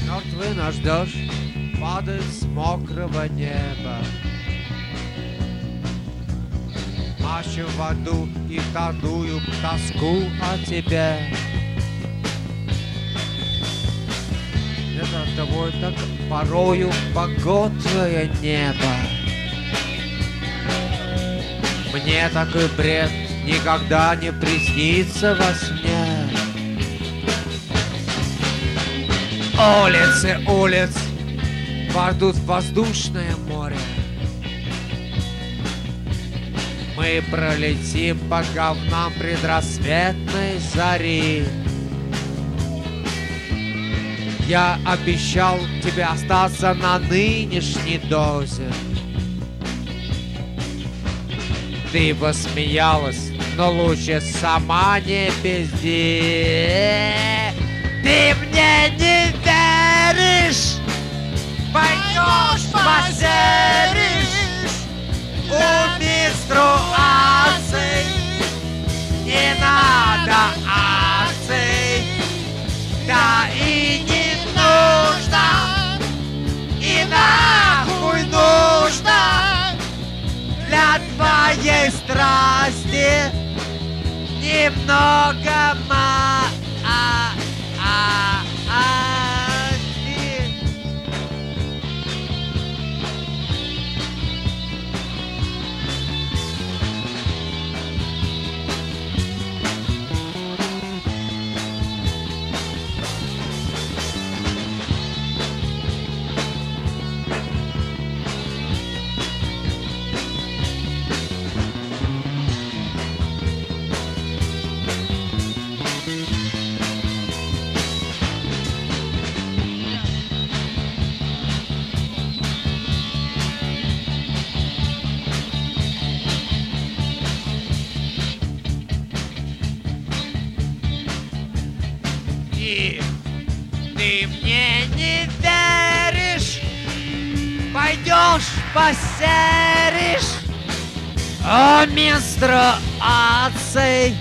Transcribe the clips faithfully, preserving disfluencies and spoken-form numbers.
Мертвый наш дождь падает с мокрого неба. Мачу в аду и тадую тоску о тебе. Это тобой так порою погодное небо. Мне такой бред никогда не приснится во сне. Улицы улиц падут в воздушное море. Мы пролетим по говнам предрассветной зари. Я обещал тебе остаться на нынешней дозе. Ты посмеялась, но лучше сама не пизди. Ты мне не веришь? Пойдешь позеришь у менструаций. Не надо акций, да и не нужно, и нахуй нужно для твоей страсти немного ма. А, а, а, ты. И ты мне не веришь, пойдешь посеришь о менструаций,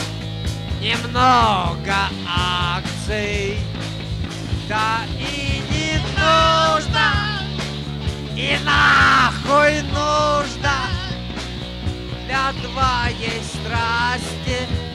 немного акций, да и не нужно, и нахуй нужно для твоей страсти